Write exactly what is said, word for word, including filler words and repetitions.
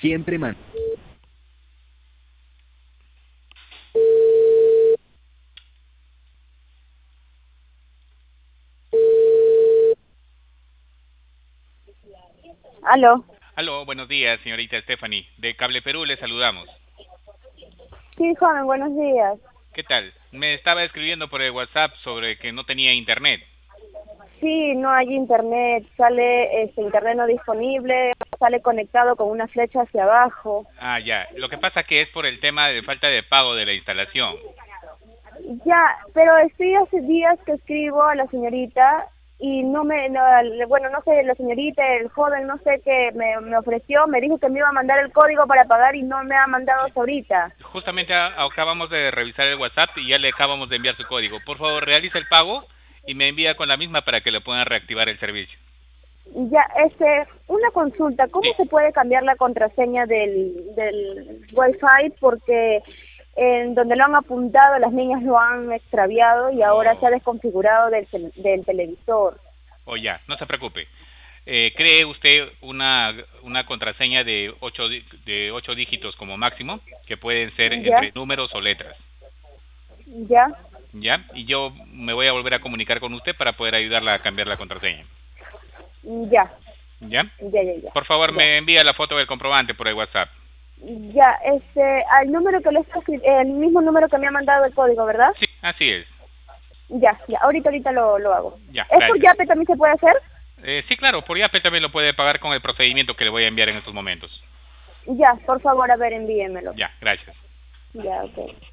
Siempre man. Aló. Aló, buenos días, señorita Stephanie. De Cable Perú le saludamos. Sí, joven, buenos días. ¿Qué tal? Me estaba escribiendo por el WhatsApp sobre que no tenía internet. Sí, no hay internet, sale este internet no disponible, sale conectado con una flecha hacia abajo. Ah, ya. Lo que pasa que es por el tema de falta de pago de la instalación. Ya, pero estoy hace días que escribo a la señorita y no me, no, bueno, no sé, la señorita, el joven, no sé qué me, me ofreció, me dijo que me iba a mandar el código para pagar y no me ha mandado hasta ahorita. Justamente a- acabamos de revisar el WhatsApp y ya le acabamos de enviar su código. Por favor, realice el pago y me envía con la misma para que le puedan reactivar el servicio. Ya, este, una consulta, ¿cómo Sí. se puede cambiar la contraseña del, del Wi-Fi? Porque en donde lo han apuntado las niñas lo han extraviado y ahora se O, ha desconfigurado del, tel- del televisor. o ya, no se preocupe. Eh, cree usted una, una contraseña de ocho, di- de ocho dígitos como máximo, que pueden ser ¿Ya? entre números o letras. ¿Ya? ¿Ya? Y yo me voy a volver a comunicar con usted para poder ayudarla a cambiar la contraseña. Ya, ¿Ya? ya, ya, ya, Por favor, ya. me envía la foto del comprobante por el WhatsApp. Ya, este, al número que le está, escri- el mismo número que me ha mandado el código, ¿verdad? Sí, así es. Ya, ya, ahorita, ahorita lo, lo hago. Ya, ¿Es por gracias. Yape también se puede hacer? Eh, sí, claro, por Yape también lo puede pagar con el procedimiento que le voy a enviar en estos momentos. Ya, por favor, a ver, envíemelo. Ya, gracias. Ya, ok.